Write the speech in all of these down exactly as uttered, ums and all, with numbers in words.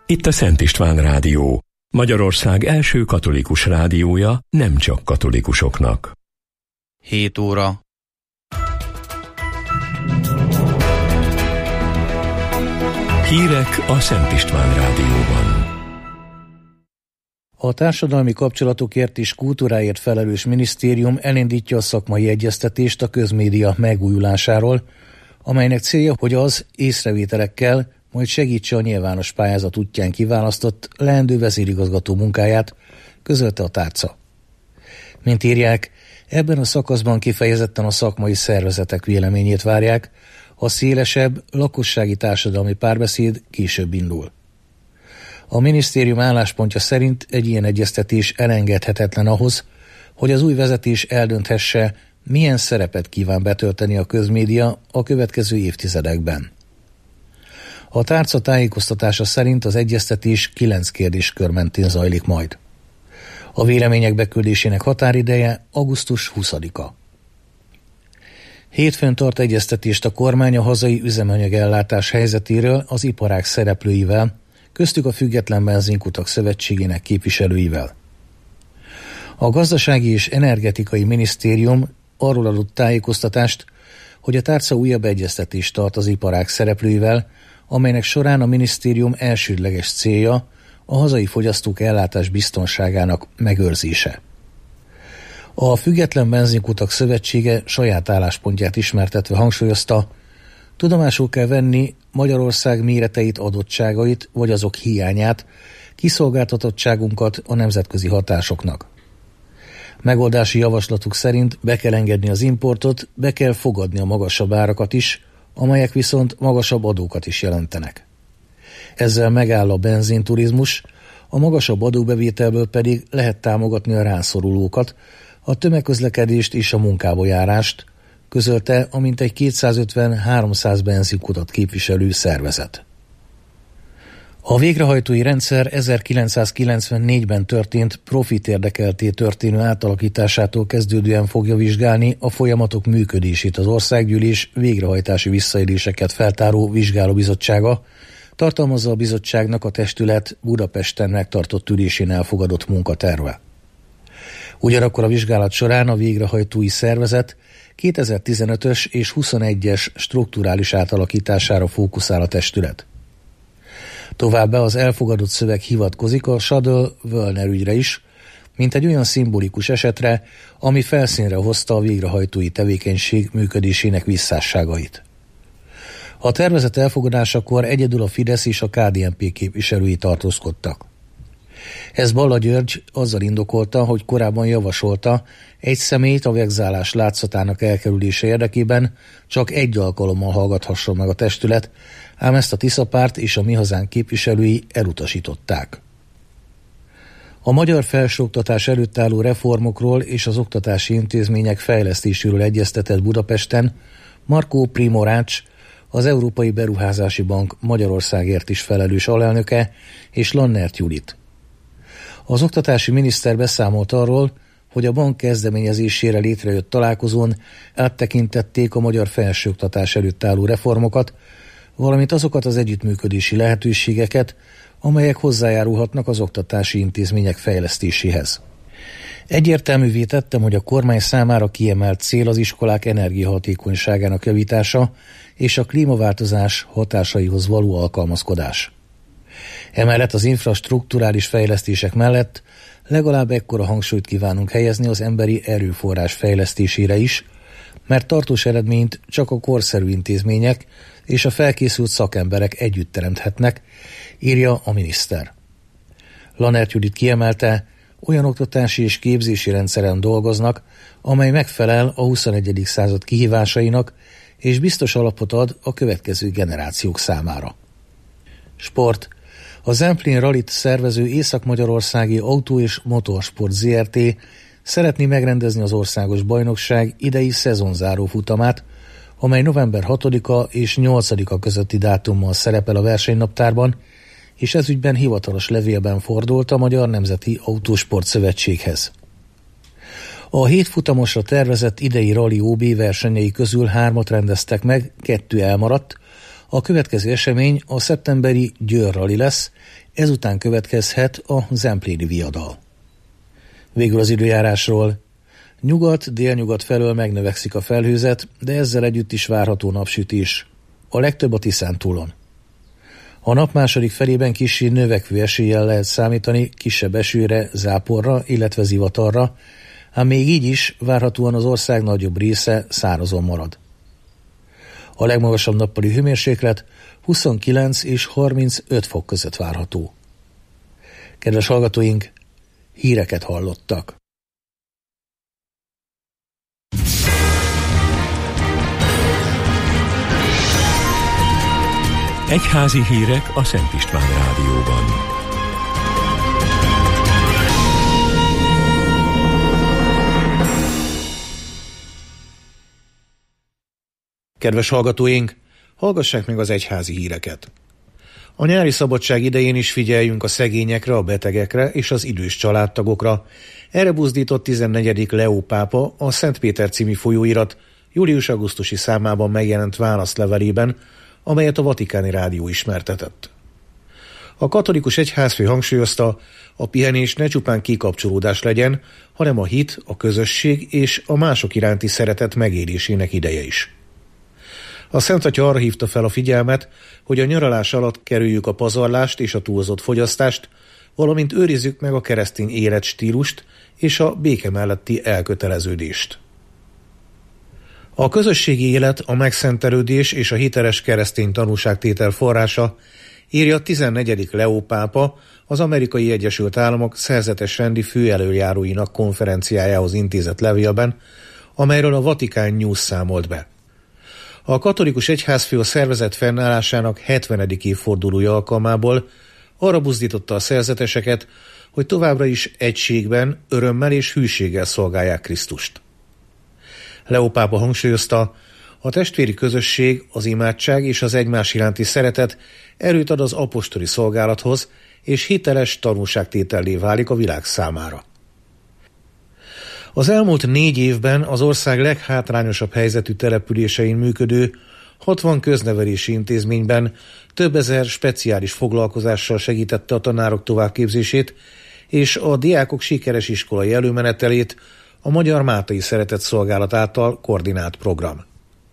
Itt a Szent István Rádió, Magyarország első katolikus rádiója nem csak katolikusoknak. hét óra. Hírek a Szent István Rádióban. A társadalmi kapcsolatokért és kultúráért felelős minisztérium elindítja a szakmai egyeztetést a közmédia megújulásáról, amelynek célja, hogy az észrevételekkel majd segítse a nyilvános pályázat útján kiválasztott leendő vezérigazgató munkáját, közölte a tárca. Mint írják, ebben a szakaszban kifejezetten a szakmai szervezetek véleményét várják, a szélesebb, lakossági társadalmi párbeszéd később indul. A minisztérium álláspontja szerint egy ilyen egyeztetés elengedhetetlen ahhoz, hogy az új vezetés eldönthesse, milyen szerepet kíván betölteni a közmédia a következő évtizedekben. A tárca tájékoztatása szerint az egyeztetés kilenc kérdéskör mentén zajlik majd. A vélemények beküldésének határideje augusztus huszadika. Hétfőn tart egyeztetést a kormány a hazai üzemanyagellátás helyzetéről az iparág szereplőivel, köztük a Független Benzinkutak Szövetségének képviselőivel. A Gazdasági és Energetikai Minisztérium arról adott tájékoztatást, hogy a tárca újabb egyeztetést tart az iparág szereplőivel, amelynek során a minisztérium elsődleges célja a hazai fogyasztók ellátás biztonságának megőrzése. A Független Benzinkutak Szövetsége saját álláspontját ismertetve hangsúlyozta, tudomásul kell venni Magyarország méreteit, adottságait vagy azok hiányát, kiszolgáltatottságunkat a nemzetközi hatásoknak. Megoldási javaslatuk szerint be kell engedni az importot, be kell fogadni a magasabb árakat is, amelyek viszont magasabb adókat is jelentenek. Ezzel megáll a benzinturizmus, a magasabb adóbevételből pedig lehet támogatni a rászorulókat, a tömegközlekedést és a munkába járást, közölte a mintegy kétszázötven-háromszáz benzinkutat képviselő szervezet. A végrehajtói rendszer ezerkilencszázkilencvennégyben történt profit érdekelté történő átalakításától kezdődően fogja vizsgálni a folyamatok működését az Országgyűlés végrehajtási visszaéléseket feltáró vizsgálóbizottsága, tartalmazza a bizottságnak a testület Budapesten megtartott ülésén elfogadott munkaterve. Ugyanakkor a vizsgálat során a végrehajtói szervezet kétezer-tizenötös és huszonegyes strukturális átalakítására fókuszál a testület. Továbbá az elfogadott szöveg hivatkozik a Stadl-Wöllner ügyre is, mint egy olyan szimbolikus esetre, ami felszínre hozta a végrehajtói tevékenység működésének visszásságait. A tervezet elfogadásakor egyedül a Fidesz és a ká dé en pé képviselői tartózkodtak. Ez Balla György azzal indokolta, hogy korábban javasolta, egy személyt a vegzálás látszatának elkerülése érdekében csak egy alkalommal hallgathasson meg a testület, ám ezt a Tiszapárt és a Mi Hazánk képviselői elutasították. A magyar felsőoktatás előtt álló reformokról és az oktatási intézmények fejlesztéséről egyeztetett Budapesten Markó Primorács, az Európai Beruházási Bank Magyarországért is felelős alelnöke, és Lannert Judit. Az oktatási miniszter beszámolt arról, hogy a bank kezdeményezésére létrejött találkozón áttekintették a magyar felsőoktatás előtt álló reformokat, valamint azokat az együttműködési lehetőségeket, amelyek hozzájárulhatnak az oktatási intézmények fejlesztéséhez. Egyértelművé tettem, hogy a kormány számára kiemelt cél az iskolák energiahatékonyságának javítása és a klímaváltozás hatásaihoz való alkalmazkodás. Emellett az infrastrukturális fejlesztések mellett legalább ekkora hangsúlyt kívánunk helyezni az emberi erőforrás fejlesztésére is, mert tartós eredményt csak a korszerű intézmények és a felkészült szakemberek együtt teremthetnek, írja a miniszter. Lannert Judit kiemelte, olyan oktatási és képzési rendszeren dolgoznak, amely megfelel a huszonegyedik század kihívásainak, és biztos alapot ad a következő generációk számára. Sport. A Zemplén Rallyt szervező Észak-Magyarországi Autó- és Motorsport zé er té szeretné megrendezni az országos bajnokság idei szezonzáró futamát, amely november hatodika és nyolcadika közötti dátummal szerepel a versenynaptárban, és ezügyben hivatalos levélben fordult a Magyar Nemzeti Autósport Szövetséghez. A hét futamosra tervezett idei Rally ó bé versenyei közül hármat rendeztek meg, kettő elmaradt. A következő esemény a szeptemberi Győr Rally lesz, ezután következhet a zempléni viadal. Végül az időjárásról. Nyugat-délnyugat felől megnövekszik a felhőzet, de ezzel együtt is várható napsütés. A legtöbb a Tiszántúlon. A nap második felében kissé növekvő eséllyel lehet számítani kisebb esőre, záporra, illetve zivatarra, ám még így is várhatóan az ország nagyobb része szárazon marad. A legmagasabb nappali hőmérséklet huszonkilenc és harmincöt fok között várható. Kedves hallgatóink, híreket hallottak. Egyházi hírek a Szent István Rádióban. Kedves hallgatóink, hallgassák meg az egyházi híreket. A nyári szabadság idején is figyeljünk a szegényekre, a betegekre és az idős családtagokra. Erre buzdított tizennegyedik Leó pápa a Szent Péter című folyóirat július-augusztusi számában megjelent válaszlevelében, amelyet a Vatikáni Rádió ismertetett. A katolikus egyházfő hangsúlyozta, a pihenés ne csupán kikapcsolódás legyen, hanem a hit, a közösség és a mások iránti szeretet megélésének ideje is. A Szent Atya arra hívta fel a figyelmet, hogy a nyaralás alatt kerüljük a pazarlást és a túlzott fogyasztást, valamint őrizzük meg a keresztény életstílust és a béke melletti elköteleződést. A közösségi élet, a megszentelődés és a hiteles keresztény tanúságtétel forrása, írja a tizennegyedik Leó pápa az Amerikai Egyesült Államok szerzetes rendi főelöljáróinak konferenciájához intézett levélben, amelyről a Vatican News számolt be. A katolikus egyházfő a szervezet fennállásának hetvenedik évfordulója alkalmából arra buzdította a szerzeteseket, hogy továbbra is egységben, örömmel és hűséggel szolgálják Krisztust. Leó pápa hangsúlyozta, a testvéri közösség, az imádság és az egymás iránti szeretet erőt ad az apostoli szolgálathoz, és hiteles tanúságtétellé válik a világ számára. Az elmúlt négy évben az ország leghátrányosabb helyzetű településein működő hatvan köznevelési intézményben több ezer speciális foglalkozással segítette a tanárok továbbképzését és a diákok sikeres iskolai előmenetelét a Magyar Mátai Szeretett Szolgálat által koordinált program.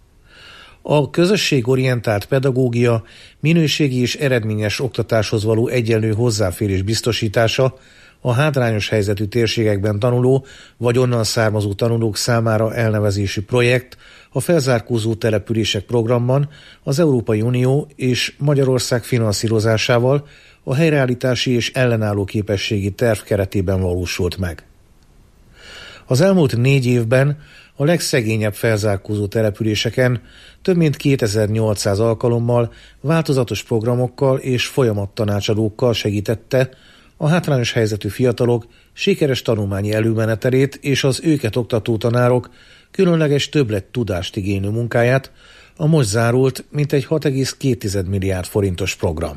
A közösségorientált pedagógia, minőségi és eredményes oktatáshoz való egyenlő hozzáférés biztosítása a hátrányos helyzetű térségekben tanuló vagy onnan származó tanulók számára elnevezésű projekt a felzárkózó települések programban az Európai Unió és Magyarország finanszírozásával a helyreállítási és ellenálló képességi terv keretében valósult meg. Az elmúlt négy évben a legszegényebb felzárkózó településeken több mint kétezer-nyolcszáz alkalommal, változatos programokkal és folyamattanácsadókkal segítette a hátrányos helyzetű fiatalok sikeres tanulmányi előmenetelét és az őket oktató tanárok különleges többlet tudást igénylő munkáját a most zárult mintegy hat egész két milliárd forintos program.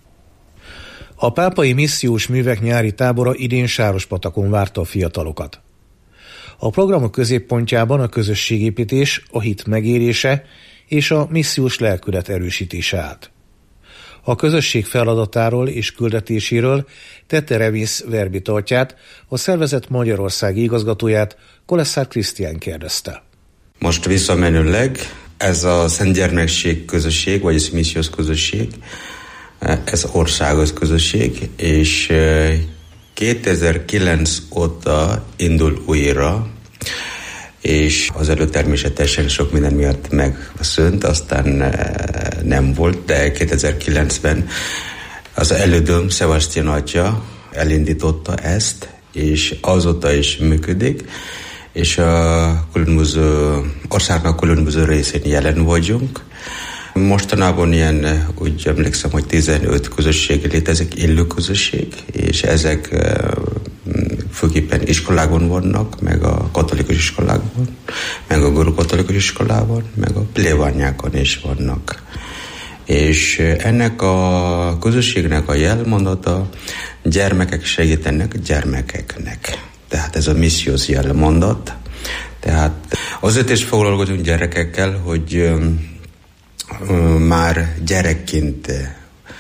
A pápai missziós művek nyári tábora idén Sárospatakon várta a fiatalokat. A programok középpontjában a közösségépítés, a hit megélése és a missziós lelkület erősítése állt. A közösség feladatáról és küldetéséről tette Revis verbitartját, a szervezet magyarországi igazgatóját, Kolesszár Krisztián kérdezte. Most visszamenőleg ez a Szent Gyermekség közösség, vagy ez missziós közösség, ez országos közösség, és kétezer-kilenc óta indul újra, és az előtt természetesen sok minden miatt megszűnt, aztán nem volt, de kétezer-kilencben az elődöm, Sebastian atya elindította ezt, és azóta is működik, és a különböző országnak különböző részén jelen vagyunk. Mostanában ilyen, úgy emlékszem, hogy tizenöt közösség létezik, élő közösség, és ezek főképpen iskolákban vannak, meg a katolikus iskolákban, meg a görög-katolikus iskolában, meg a plébániákon is vannak. És ennek a közösségnek a jelmondata, gyermekek segítenek gyermekeknek. Tehát ez a missziós jelmondat. Tehát azért is foglalkozunk gyerekekkel, hogy már gyerekként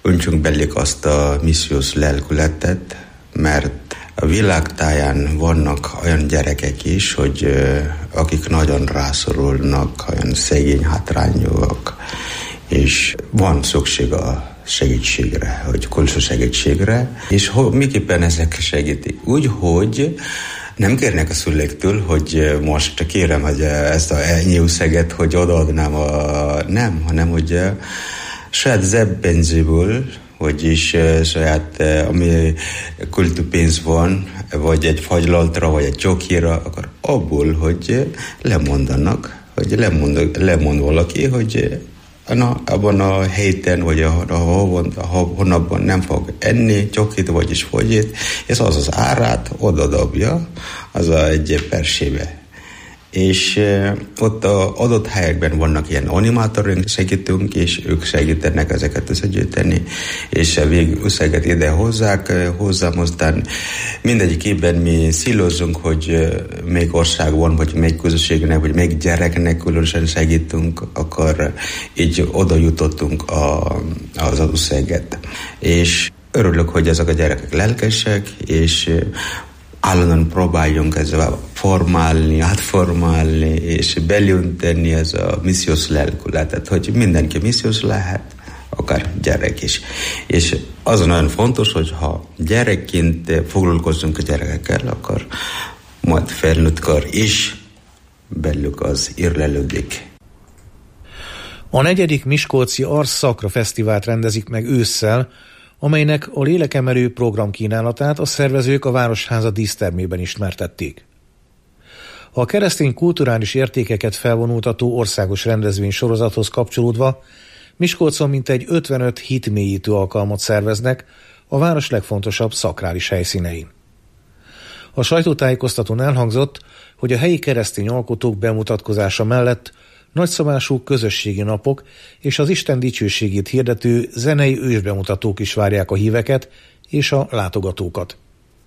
öntsünk belük azt a missziós lelkületet, mert a világtáján vannak olyan gyerekek is, hogy akik nagyon rászorulnak, olyan szegény, hátrányúak, és van szükség a segítségre, hogy külső segítségre, és ho, miképpen ezek segítik? Úgy, hogy nem kérnek a szüleiktől, hogy most kérem, hogy ezt a ennyi összeget, hogy odaadnám a... Nem, hanem hogy saját zseppénzéből, vagyis saját, ami kultúrpénz van, vagy egy fagylaltra, vagy egy csokira, akkor abból, hogy lemondanak, hogy lemond, lemond valaki, hogy na, abban a héten, vagy a, a, a hónapban nem fog enni csokit, vagyis fogyit, és az az árát odadobja, az a egy persébe. És e, ott az adott helyekben vannak ilyen animátorunk, segítünk, és ők segítenek ezeket összegyűjteni, és a végösszeget ide hozzák, hozzám, aztán mindegyik évben mi szílozunk, hogy melyik országban, vagy melyik közösségnek, vagy melyik gyereknek különösen segítünk, akkor így oda jutottunk a, az összeget. És örülök, hogy ezek a gyerekek lelkesek, és állandóan próbáljunk ezzel formálni, átformálni, és belönteni ez a missziós lelkületet, hogy mindenki missziós lehet, akár gyerek is. És az nagyon fontos, hogy ha gyerekként foglalkozunk a gyerekekkel, akkor majd felnőttkor is belük az érlelődik. A negyedik Miskolci Arszakra Fesztivált rendezik meg ősszel, amelynek a lélekemelő programkínálatát a szervezők a Városháza dísztermében ismertették. A keresztény kulturális értékeket felvonultató országos rendezvény sorozathoz kapcsolódva Miskolcon mintegy ötvenöt hitmélyítő alkalmat szerveznek a város legfontosabb szakrális helyszínein. A sajtótájékoztatón elhangzott, hogy a helyi keresztény alkotók bemutatkozása mellett nagyszabású közösségi napok és az Isten dicsőségét hirdető zenei ősbemutatók is várják a híveket és a látogatókat.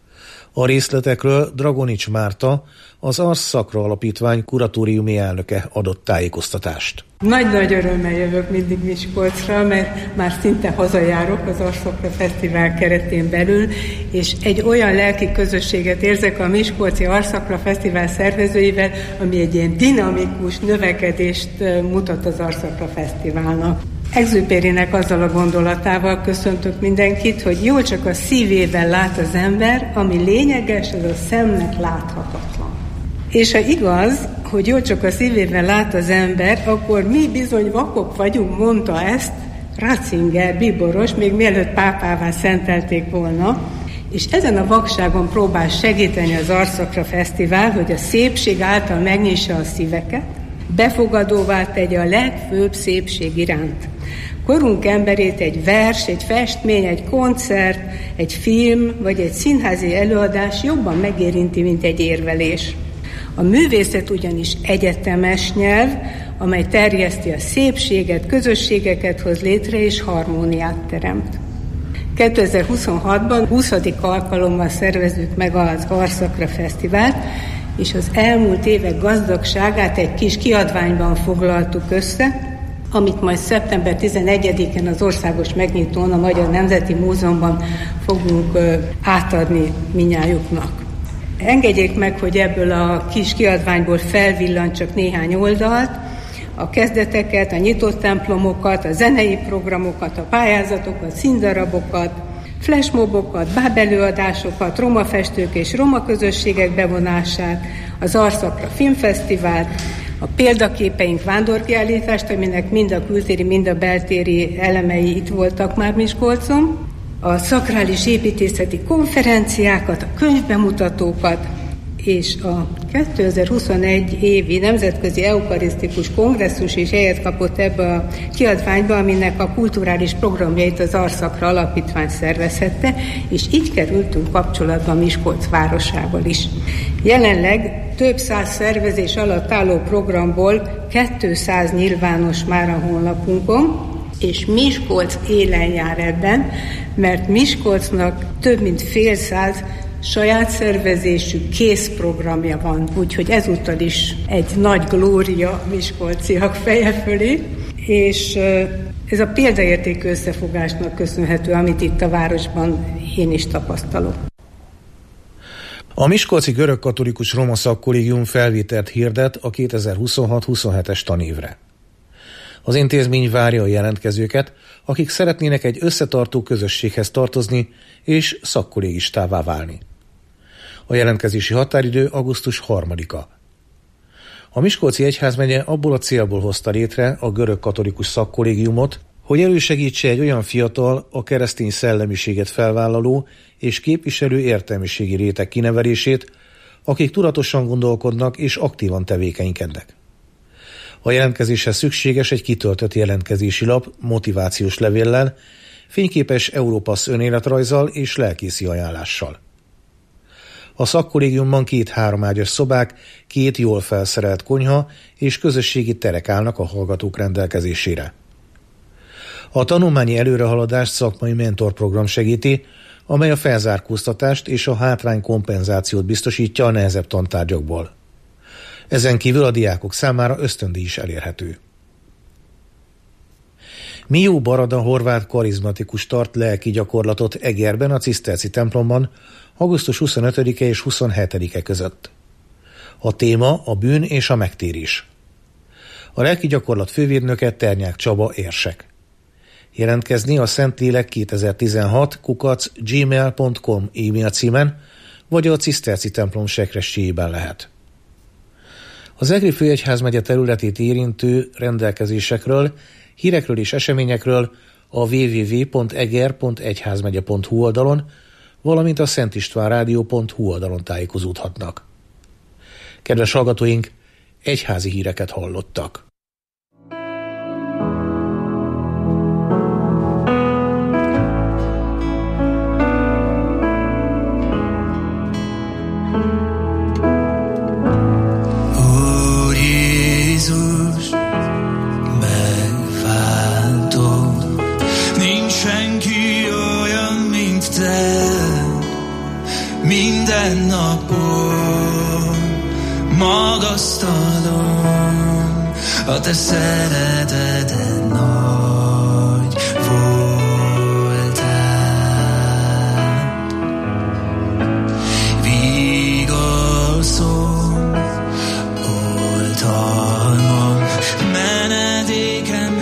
A részletekről Dragonics Márta, az Arszakra Alapítvány kuratóriumi elnöke adott tájékoztatást. Nagy-nagy örömmel jövök mindig Miskolcra, mert már szinte hazajárok az Arszakra Fesztivál keretén belül, és egy olyan lelki közösséget érzek a Miskolci Arszakra Fesztivál szervezőivel, ami egy ilyen dinamikus növekedést mutat az Arszakra Fesztiválnak. Exupérynek azzal a gondolatával köszöntök mindenkit, hogy jól csak a szívével lát az ember, ami lényeges, az a szemnek láthatatlan. És ha igaz, hogy jól csak a szívével lát az ember, akkor mi bizony vakok vagyunk, mondta ezt Ratzinger bíboros, még mielőtt pápává szentelték volna, és ezen a vakságon próbál segíteni az Arszakra Fesztivál, hogy a szépség által megnyissa a szíveket, befogadóvá tegye a legfőbb szépség iránt. Korunk emberét egy vers, egy festmény, egy koncert, egy film vagy egy színházi előadás jobban megérinti, mint egy érvelés. A művészet ugyanis egyetemes nyelv, amely terjeszti a szépséget, közösségeket hoz létre és harmóniát teremt. kétezer-huszonhatban huszadik alkalommal szervezzük meg az Arszakra Fesztivált, és az elmúlt évek gazdagságát egy kis kiadványban foglaltuk össze, amit majd szeptember tizenegyedikén az országos megnyitón a Magyar Nemzeti Múzeumban fogunk ö, átadni minnyájuknak. Engedjék meg, hogy ebből a kis kiadványból felvillancsak néhány oldalt, a kezdeteket, a nyitott templomokat, a zenei programokat, a pályázatokat, színdarabokat, flashmobokat, bábelőadásokat, roma festők és roma közösségek bevonását, az Arszakra Filmfesztivált, a példaképeink vándorkiállítást, aminek mind a kültéri, mind a beltéri elemei itt voltak már Miskolcon, a szakrális építészeti konferenciákat, a könyvbemutatókat, és a kétezer-huszonegy évi Nemzetközi Eukarisztikus Kongresszus is helyet kapott ebbe a kiadványba, aminek a kulturális programjait az Arszakra Alapítvány szervezhette, és így kerültünk kapcsolatba Miskolc városával is. Jelenleg több száz szervezés alatt álló programból kétszáz nyilvános már a honlapunkon, és Miskolc élen jár ebben, mert Miskolcnak több mint fél száz saját szervezésű készprogramja van, úgyhogy ezúttal is egy nagy glória miskolciak feje fölé, és Ez a példaértékű összefogásnak köszönhető, amit itt a városban én is tapasztalok. A Miskolci Görögkatolikus Roma Szakkollégium felvételt hirdet a kétezer-huszonhat-huszonhetes tanévre. Az intézmény várja a jelentkezőket, akik szeretnének egy összetartó közösséghez tartozni és szakkollégistává válni. A jelentkezési határidő augusztus harmadika. A Miskolci Egyházmegye abból a célból hozta létre a Görögkatolikus Szakkollégiumot, hogy elősegítse egy olyan fiatal, a keresztény szellemiséget felvállaló és képviselő értelmiségi réteg kinevelését, akik tudatosan gondolkodnak és aktívan tevékenykednek. A jelentkezéshez szükséges egy kitöltött jelentkezési lap motivációs levéllel, fényképes Európasz önéletrajzzal és lelkészi ajánlással. A szakkollégiumban két háromágyas szobák, két jól felszerelt konyha és közösségi terek állnak a hallgatók rendelkezésére. A tanulmányi előrehaladást szakmai mentorprogram segíti, amely a felzárkóztatást és a hátrány kompenzációt biztosítja a nehezebb tantárgyakból. Ezen kívül a diákok számára ösztöndíj is elérhető. Mió Barada horvát karizmatikus tart lelki gyakorlatot Egerben a ciszterci templomban augusztus huszonötödike és huszonhetedike között. A téma a bűn és a megtérés. A lelki gyakorlat fővédnöke Ternyák Csaba érsek. Jelentkezni a Szentlélek kétezer-tizenhat kukac gmail pont com e-mail címen, vagy a ciszterci templom sekrestyéjében lehet. Az Egri főegyházmegye területét érintő rendelkezésekről, hírekről és eseményekről a double-u double-u double-u pont eger pont egyházmegye pont hu oldalon, valamint a szentistvánrádió pont hu oldalon tájékozódhatnak. Kedves hallgatóink, egyházi híreket hallottak. Minden napon magasztalom a te szereteted nagy voltál. Vigaszom, oltalmam, menedékem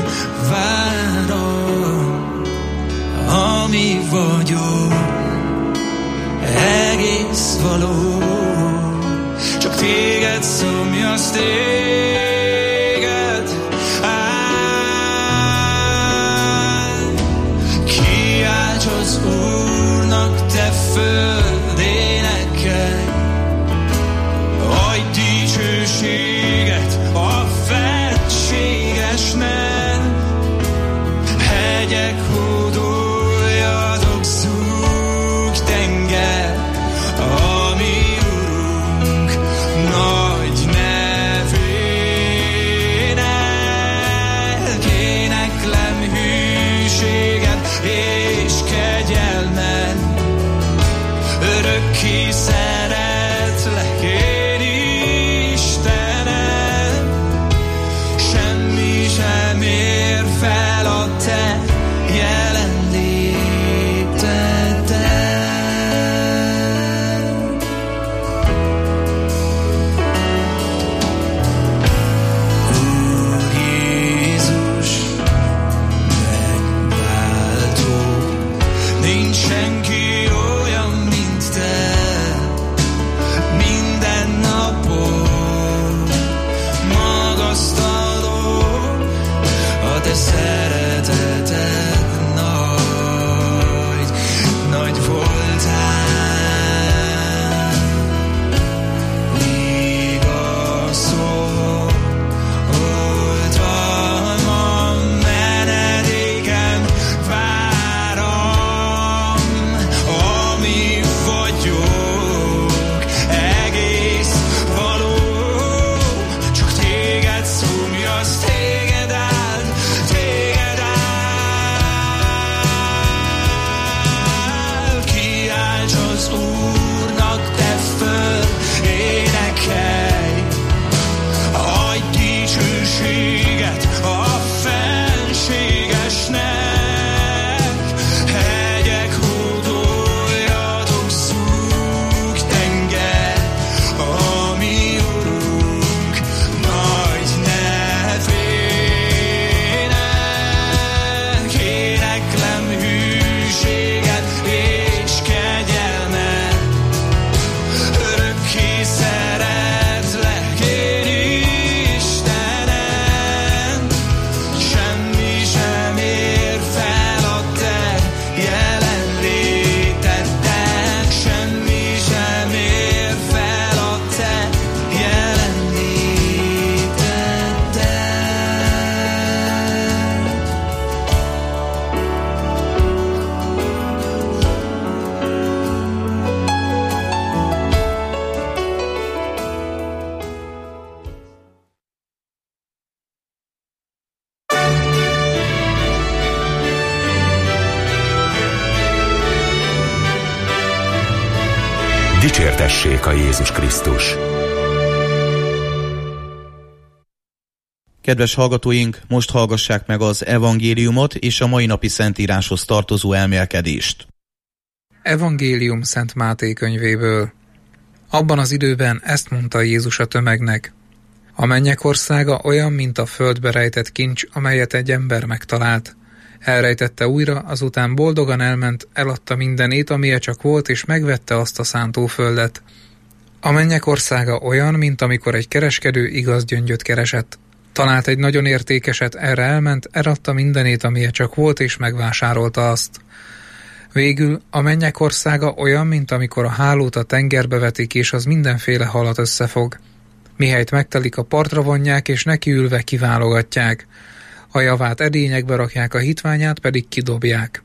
várom, ami vagyok. Egész való, csak téged szomjas, téged áll. Kiálts az Úrnak, te föld, énekelj, adj dicsőséget a fentségesnek. Hegyek hódoljatok, zúg tenger, ami Urunk nagy nevének. Éneklem hűséget és kegyelmet, örökké szeretlek én, Istenem. Semmi sem ér fel a te jelenléteddel. Úr Jézus, megváltó, nincs senki olyan, mint te. Dicsértessék a Jézus Krisztus! Kedves hallgatóink, most hallgassák meg az evangéliumot és a mai napi szentíráshoz tartozó elmélkedést. Evangélium Szent Máté könyvéből. Abban az időben ezt mondta Jézus a tömegnek: a mennyek országa olyan, mint a földbe rejtett kincs, amelyet egy ember megtalált. Elrejtette újra, azután boldogan elment, eladta mindenét, amilyen csak volt, és megvette azt a szántóföldet. A mennyek országa olyan, mint amikor egy kereskedő igaz gyöngyöt keresett. Talált egy nagyon értékeset, erre elment, eladta mindenét, amilyen csak volt, és megvásárolta azt. Végül a mennyek országa olyan, mint amikor a hálót a tengerbe vetik, és az mindenféle halat összefog. Mihelyt megtelik, a partra vonják, és nekiülve kiválogatják. A javát edényekbe rakják, a hitványát pedig kidobják.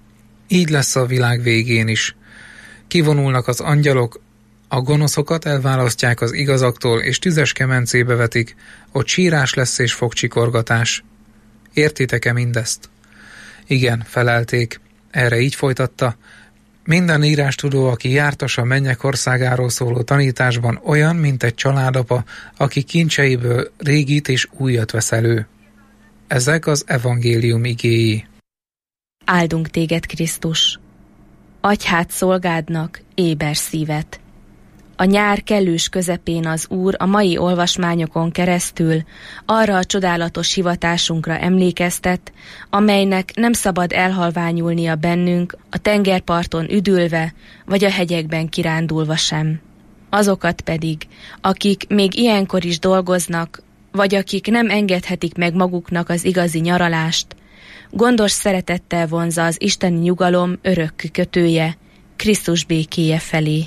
Így lesz a világ végén is. Kivonulnak az angyalok, a gonoszokat elválasztják az igazaktól, és tüzes kemencébe vetik, ott sírás lesz és fogcsikorgatás. Értitek-e mindezt? Igen, felelték. Erre így folytatta: minden írástudó, aki jártas a mennyek országáról szóló tanításban, olyan, mint egy családapa, aki kincseiből régit és újat vesz elő. Ezek az evangélium igéi. Áldunk téged, Krisztus! Adj hát szolgádnak éber szívet! A nyár kellős közepén az Úr a mai olvasmányokon keresztül arra a csodálatos hivatásunkra emlékeztet, amelynek nem szabad elhalványulnia bennünk, a tengerparton üdülve, vagy a hegyekben kirándulva sem. Azokat pedig, akik még ilyenkor is dolgoznak, vagy akik nem engedhetik meg maguknak az igazi nyaralást, gondos szeretettel vonzza az isteni nyugalom örök kötője, Krisztus békéje felé.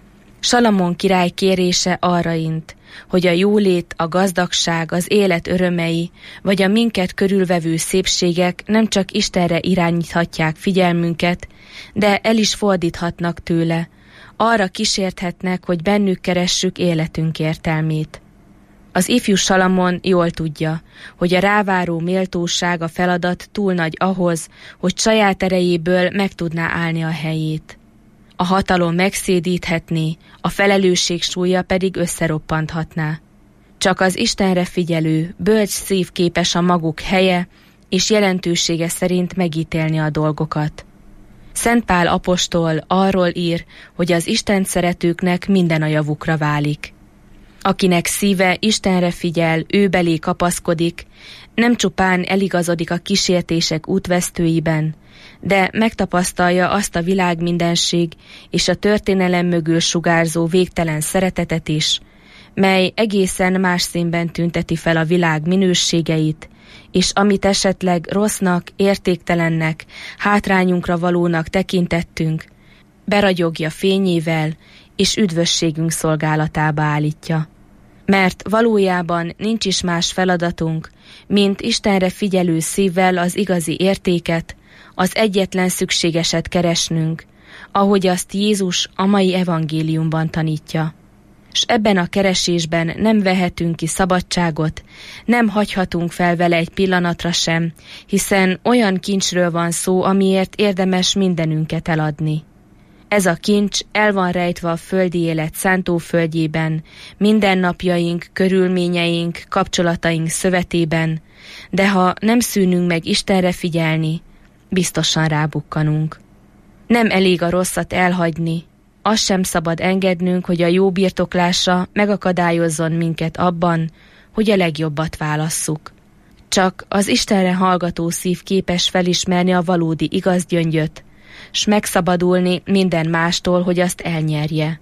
Salamon király kérése arra int, hogy a jólét, a gazdagság, az élet örömei, vagy a minket körülvevő szépségek nem csak Istenre irányíthatják figyelmünket, de el is fordíthatnak tőle, arra kísérthetnek, hogy bennük keressük életünk értelmét. Az ifjú Salamon jól tudja, hogy a ráváró méltóság, a feladat túl nagy ahhoz, hogy saját erejéből meg tudná állni a helyét. A hatalom megszédíthetné, a felelősség súlya pedig összeroppanthatná. Csak az Istenre figyelő, bölcs szív képes a maguk helye és jelentősége szerint megítélni a dolgokat. Szent Pál apostol arról ír, hogy az Istent szeretőknek minden a javukra válik. Akinek szíve Istenre figyel, ő belé kapaszkodik, nem csupán eligazodik a kísértések útvesztőiben, de megtapasztalja azt a világ mindenség és a történelem mögül sugárzó végtelen szeretetet is, mely egészen más színben tünteti fel a világ minőségeit, és amit esetleg rossznak, értéktelennek, hátrányunkra valónak tekintettünk, beragyogja fényével, és üdvösségünk szolgálatába állítja. Mert valójában nincs is más feladatunk, mint Istenre figyelő szívvel az igazi értéket, az egyetlen szükségeset keresnünk, ahogy azt Jézus a mai evangéliumban tanítja. S ebben a keresésben nem vehetünk ki szabadságot, nem hagyhatunk fel vele egy pillanatra sem, hiszen olyan kincsről van szó, amiért érdemes mindenünket eladni. Ez a kincs el van rejtve a földi élet szántóföldjében, mindennapjaink, körülményeink, kapcsolataink szövetében, de ha nem szűnünk meg Istenre figyelni, biztosan rábukkanunk. Nem elég a rosszat elhagyni, azt sem szabad engednünk, hogy a jó birtoklása megakadályozzon minket abban, hogy a legjobbat válasszuk. Csak az Istenre hallgató szív képes felismerni a valódi igaz gyöngyöt, s megszabadulni minden mástól, hogy azt elnyerje.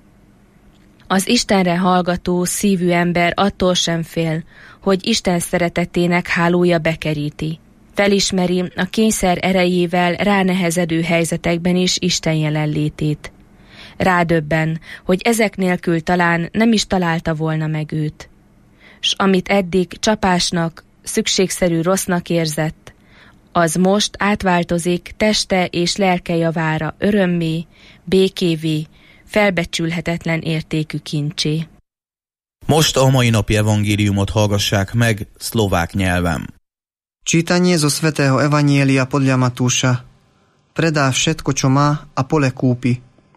Az Istenre hallgató szívű ember attól sem fél, hogy Isten szeretetének hálója bekeríti. Felismeri a kényszer erejével ránehezedő helyzetekben is Isten jelenlétét. Rádöbben, hogy ezek nélkül talán nem is találta volna meg őt. S amit eddig csapásnak, szükségszerű rossznak érzett, az most átváltozik teste és lelke javára örömmé, békévé, felbecsülhetetlen értékű kincsé. Most a mai napi evangéliumot hallgassák meg szlovák nyelven. Čítanie zo svätého Evanielia podľa Matúša. Predá všetko, čo má, a pole kúpi.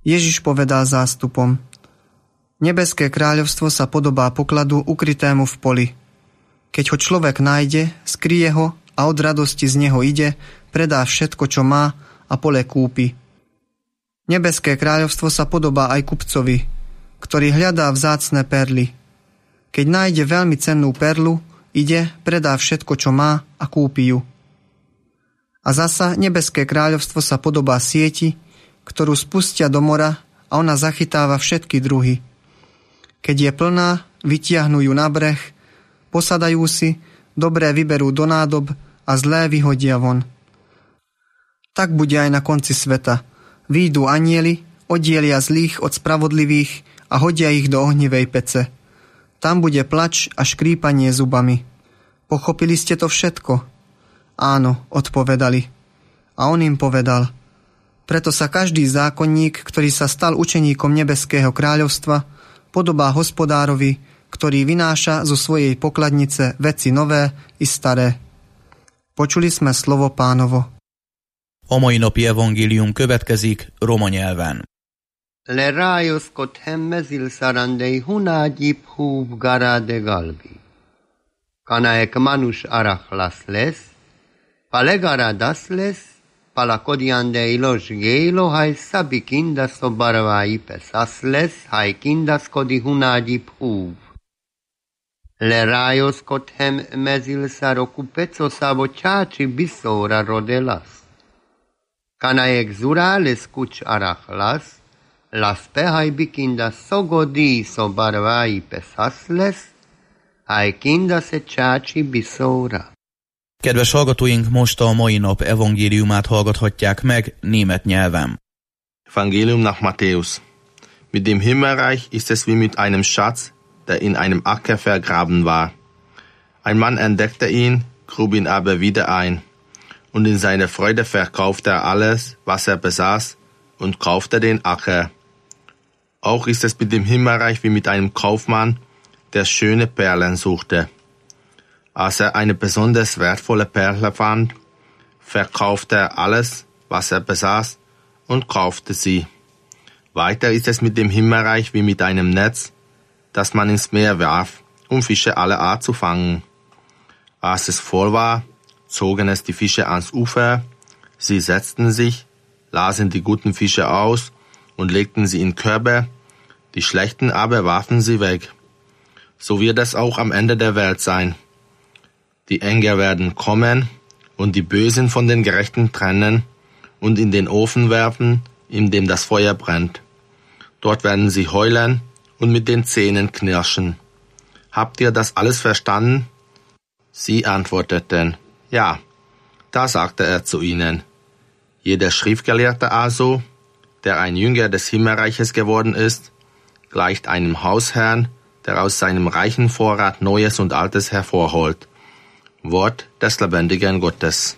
Ježiš povedal zástupom: Nebeské kráľovstvo sa podobá pokladu ukrytému v poli. Keď ho človek nájde, skryje ho a od radosti z neho ide, predá všetko, čo má a pole kúpi. Nebeské kráľovstvo sa podobá aj kupcovi, ktorý hľadá vzácne perly. Keď nájde veľmi cennú perlu, ide, predá všetko, čo má a kúpi ju. A zasa nebeské kráľovstvo sa podobá sieti, ktorú spustia do mora a ona zachytáva všetky druhy. Keď je plná, vytiahnu ju na breh, posadajú si, dobré vyberú do nádob a zlé vyhodia von. Tak bude aj na konci sveta. Výjdu anjeli, oddielia zlých od spravodlivých a hodia ich do ohnivej pece. Tam bude plač a škrípanie zubami. Pochopili ste to všetko? Áno, odpovedali. A on im povedal: Preto sa každý zákonník, ktorý sa stal učeníkom nebeského kráľovstva, podobá hospodárovi, ktorý vynáša zo svojej pokladnice veci nové i staré. Počuli sme slovo Pánovo. A mai napi evangélium következik roma nyelven. Lerajoskodhem mezil sarandei hunagib húv garade galbi. Kanaek manus arachlas les, palegaradas les, palakodiandei los gélo hai sabikindas obarvai pesas les, hai kindas kodi hunagib húv. Lerajoskodhem mezil sarokupeco savo csácsi biszóra rodelas. Kanaek zurales kucs arachlas, las pehaj bikindas szogodi szobarvái pesas lesz, háj kindas e csácsi biszóra. Kedves hallgatóink, most a mai nap evangéliumát hallgathatják meg német nyelven. Evangelium nach Matthäus. Mit dem Himmelreich ist es wie mit einem Schatz, der in einem Acker vergraben war. Ein Mann entdeckte ihn, grub ihn aber wieder ein. Und in seiner Freude verkaufte er alles, was er besaß, und kaufte den Acker. Auch ist es mit dem Himmelreich wie mit einem Kaufmann, der schöne Perlen suchte. Als er eine besonders wertvolle Perle fand, verkaufte er alles, was er besaß, und kaufte sie. Weiter ist es mit dem Himmelreich wie mit einem Netz, das man ins Meer warf, um Fische aller Art zu fangen. Als es voll war, zogen es die Fische ans Ufer, sie setzten sich, lasen die guten Fische aus und legten sie in Körbe, die schlechten aber warfen sie weg. So wird es auch am Ende der Welt sein. Die Engel werden kommen und die Bösen von den Gerechten trennen und in den Ofen werfen, in dem das Feuer brennt. Dort werden sie heulen und mit den Zähnen knirschen. Habt ihr das alles verstanden? Sie antworteten: Ja. Da sagte er zu ihnen: Jeder Schriftgelehrte also, der ein Jünger des Himmelreiches geworden ist, gleicht einem Hausherrn, der aus seinem reichen Vorrat Neues und Altes hervorholt. Wort des lebendigen Gottes.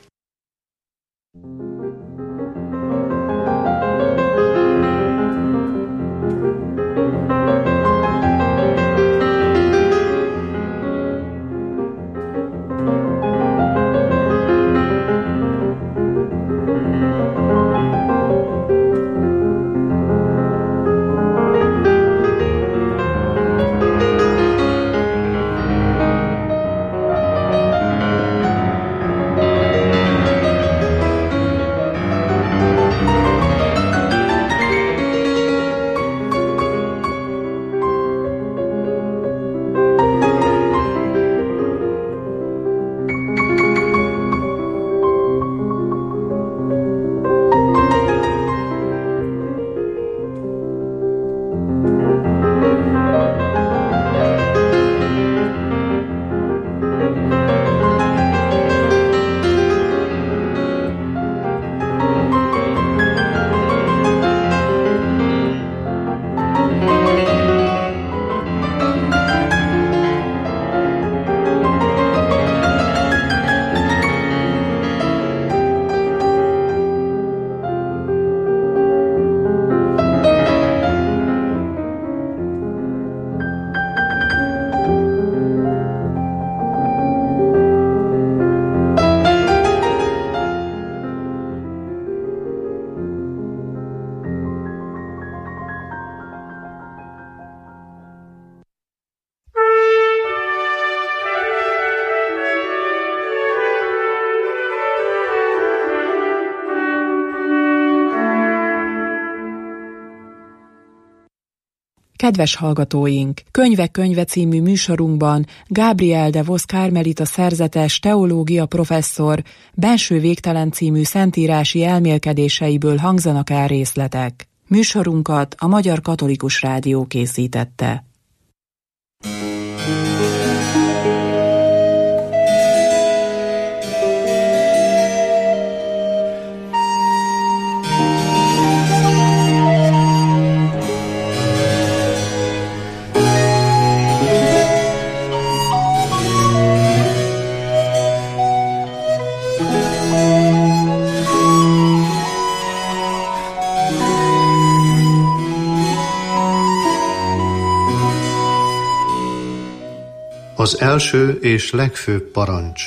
Kedves hallgatóink! Könyvek könyve című műsorunkban Gabriel de Vos Karmelita szerzetes teológia professzor Benső végtelen című szentírási elmélkedéseiből hangzanak el részletek. Műsorunkat a Magyar Katolikus Rádió készítette. Az első és legfőbb parancs.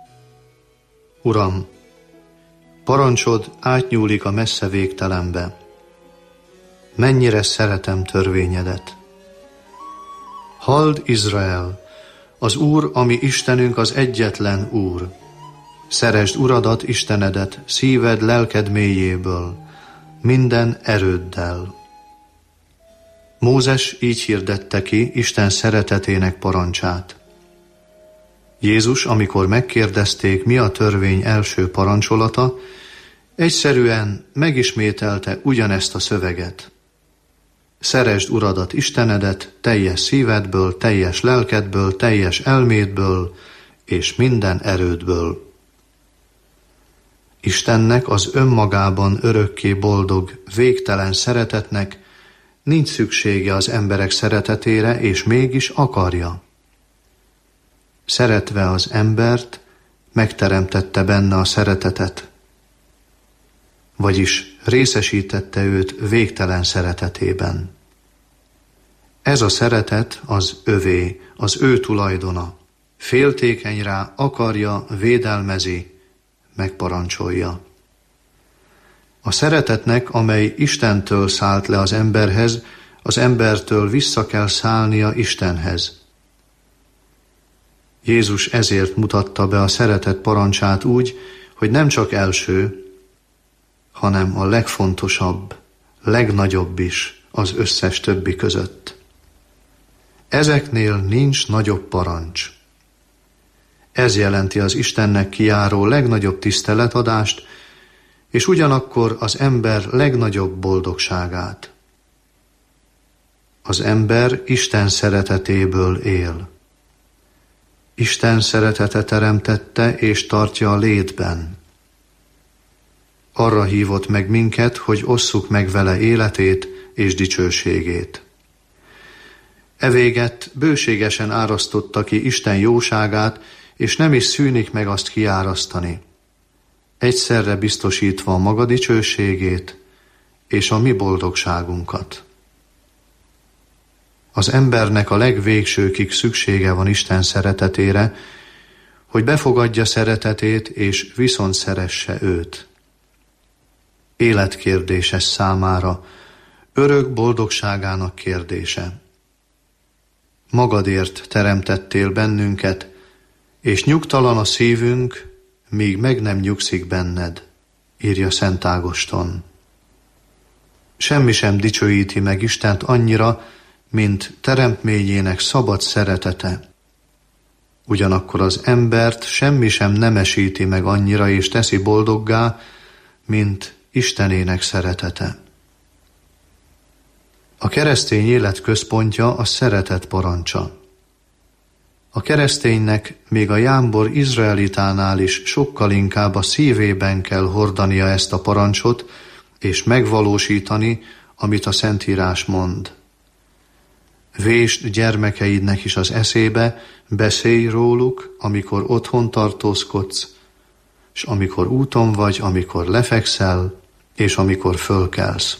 Uram, parancsod átnyúlik a messze végtelenbe. Mennyire szeretem törvényedet. Halld, Izrael, az Úr, ami Istenünk, az egyetlen Úr. Szeresd Uradat, Istenedet, szíved, lelked mélyéből, minden erőddel. Mózes így hirdette ki Isten szeretetének parancsát. Jézus, amikor megkérdezték, mi a törvény első parancsolata, egyszerűen megismételte ugyanezt a szöveget. Szeresd Uradat, Istenedet teljes szívedből, teljes lelkedből, teljes elmédből és minden erődből. Istennek, az önmagában örökké boldog, végtelen szeretetnek nincs szüksége az emberek szeretetére, és mégis akarja. Szeretve az embert, megteremtette benne a szeretetet, vagyis részesítette őt végtelen szeretetében. Ez a szeretet az övé, az ő tulajdona. Féltékeny rá, akarja, védelmezi, megparancsolja. A szeretetnek, amely Istentől szállt le az emberhez, az embertől vissza kell szállnia Istenhez. Jézus ezért mutatta be a szeretet parancsát úgy, hogy nem csak első, hanem a legfontosabb, legnagyobb is az összes többi között. Ezeknél nincs nagyobb parancs. Ez jelenti az Istennek kijáró legnagyobb tiszteletadást, és ugyanakkor az ember legnagyobb boldogságát. Az ember Isten szeretetéből él. Isten szeretete teremtette és tartja a létben. Arra hívott meg minket, hogy osszuk meg vele életét és dicsőségét. Evéget bőségesen árasztotta ki Isten jóságát, és nem is szűnik meg azt kiárasztani, egyszerre biztosítva a maga dicsőségét és a mi boldogságunkat. Az embernek a legvégsőkig szüksége van Isten szeretetére, hogy befogadja szeretetét és viszont szeresse őt. Életkérdése számára, örök boldogságának kérdése. Magadért teremtettél bennünket, és nyugtalan a szívünk, míg meg nem nyugszik benned, írja Szent Ágoston. Semmi sem dicsőíti meg Istent annyira, mint teremtményének szabad szeretete. Ugyanakkor az embert semmi sem nemesíti meg annyira és teszi boldoggá, mint Istenének szeretete. A keresztény élet központja a szeretet parancsa. A kereszténynek még a jámbor izraelitánál is sokkal inkább a szívében kell hordania ezt a parancsot, és megvalósítani, amit a Szentírás mond. Vésd gyermekeidnek is az eszébe, beszélj róluk, amikor otthon tartózkodsz, és amikor úton vagy, amikor lefekszel, és amikor fölkelsz.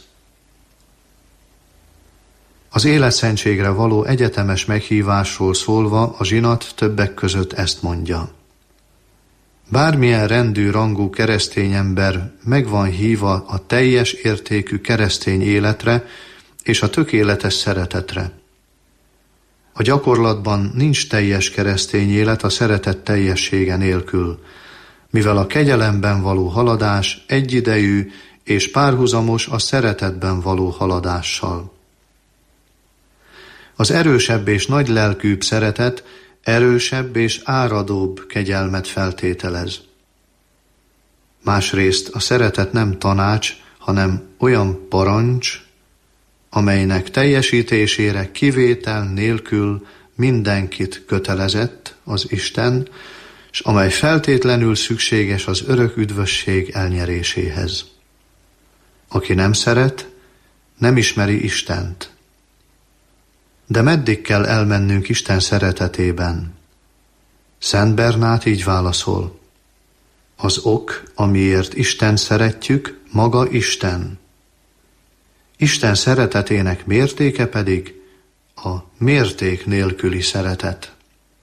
Az életszentségre való egyetemes meghívásról szólva a zsinat többek között ezt mondja. Bármilyen rendű, rangú keresztény ember meg van hívva a teljes értékű keresztény életre és a tökéletes szeretetre. A gyakorlatban nincs teljes keresztény élet a szeretet teljessége nélkül, mivel a kegyelemben való haladás egyidejű és párhuzamos a szeretetben való haladással. Az erősebb és nagylelkűbb szeretet erősebb és áradóbb kegyelmet feltételez. Másrészt a szeretet nem tanács, hanem olyan parancs, amelynek teljesítésére kivétel nélkül mindenkit kötelezett az Isten, és amely feltétlenül szükséges az örök üdvösség elnyeréséhez. Aki nem szeret, nem ismeri Istent. De meddig kell elmennünk Isten szeretetében? Szent Bernát így válaszol: az ok, amiért Istent szeretjük, maga Isten. Isten szeretetének mértéke pedig a mérték nélküli szeretet.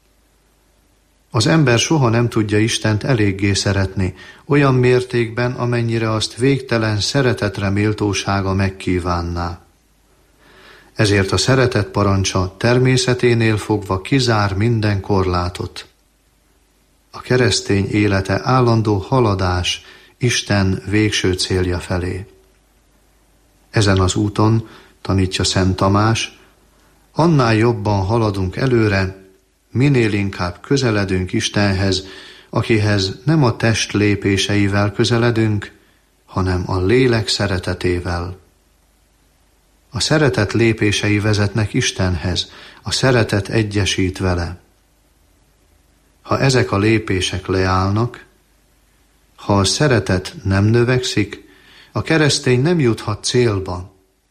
Az ember soha nem tudja Istent eléggé szeretni, olyan mértékben, amennyire azt végtelen szeretetre méltósága megkívánná. Ezért a szeretet parancsa természeténél fogva kizár minden korlátot. A keresztény élete állandó haladás Isten végső célja felé. Ezen az úton, tanítja Szent Tamás, annál jobban haladunk előre, minél inkább közeledünk Istenhez, akihez nem a test lépéseivel közeledünk, hanem a lélek szeretetével. A szeretet lépései vezetnek Istenhez, a szeretet egyesít vele. Ha ezek a lépések leállnak, ha a szeretet nem növekszik, a keresztény nem juthat célba.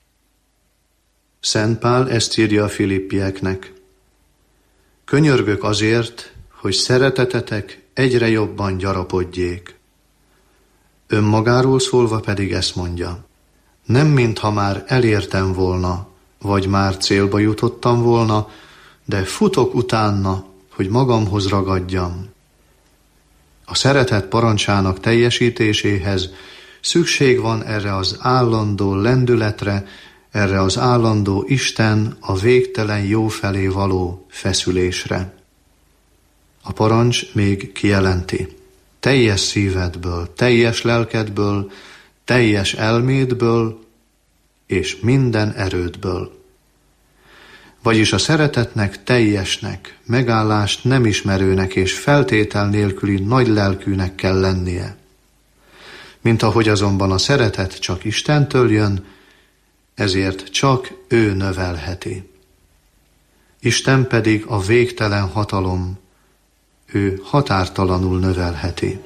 Szent Pál ezt írja a filippieknek: könyörgök azért, hogy szeretetetek egyre jobban gyarapodjék. Önmagáról szólva pedig ezt mondja: nem mintha már elértem volna, vagy már célba jutottam volna, de futok utána, hogy magamhoz ragadjam. A szeretet parancsának teljesítéséhez szükség van erre az állandó lendületre, erre az állandó Isten a végtelen jó felé való feszülésre. A parancs még kijelenti: teljes szívedből, teljes lelkedből, teljes elmédből és minden erődből. Vagyis a szeretetnek teljesnek, megállást nem ismerőnek és feltétel nélküli nagylelkűnek kell lennie. Mint ahogy azonban a szeretet csak Istentől jön, ezért csak ő növelheti. Isten pedig a végtelen hatalom, ő határtalanul növelheti.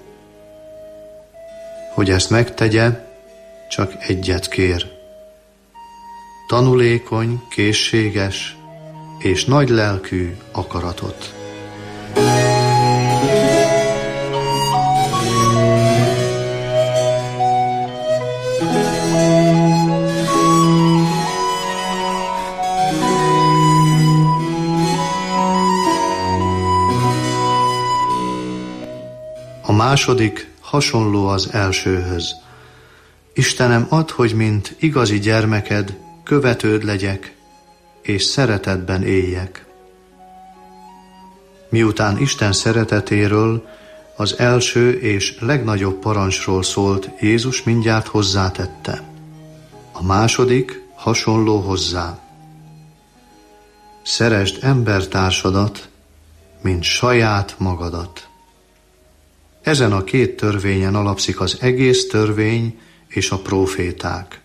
Hogy ezt megtegye, csak egyet kér: tanulékony, készséges és nagylelkű akaratot. A második hasonló az elsőhöz. Istenem, add, hogy mint igazi gyermeked követőd legyek, és szeretetben éljek. Miután Isten szeretetéről, az első és legnagyobb parancsról szólt, Jézus mindjárt hozzátette: a második hasonló hozzá. Szeresd embertársadat, mint saját magadat. Ezen a két törvényen alapszik az egész törvény és a próféták.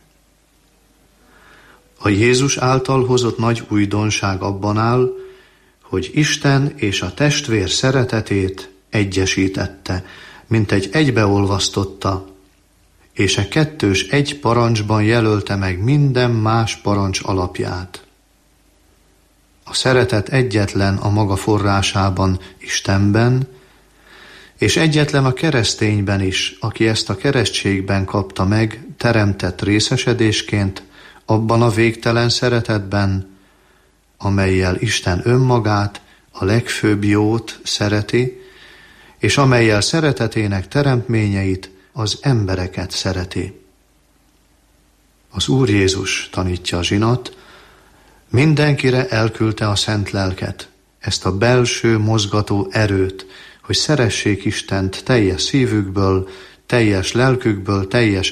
A Jézus által hozott nagy újdonság abban áll, hogy Isten és a testvér szeretetét egyesítette, mint egy egybeolvasztotta, és a kettős egy parancsban jelölte meg minden más parancs alapját. A szeretet egyetlen a maga forrásában, Istenben, és egyetlen a keresztényben is, aki ezt a keresztségben kapta meg, teremtett részesedésként, abban a végtelen szeretetben, amellyel Isten önmagát, a legfőbb jót szereti, és amellyel szeretetének teremtményeit, az embereket szereti. Az Úr Jézus, tanítja a zsinat, mindenkire elküldte a szent lelket, ezt a belső mozgató erőt, hogy szeressék Istent teljes szívükből, teljes lelkükből, teljes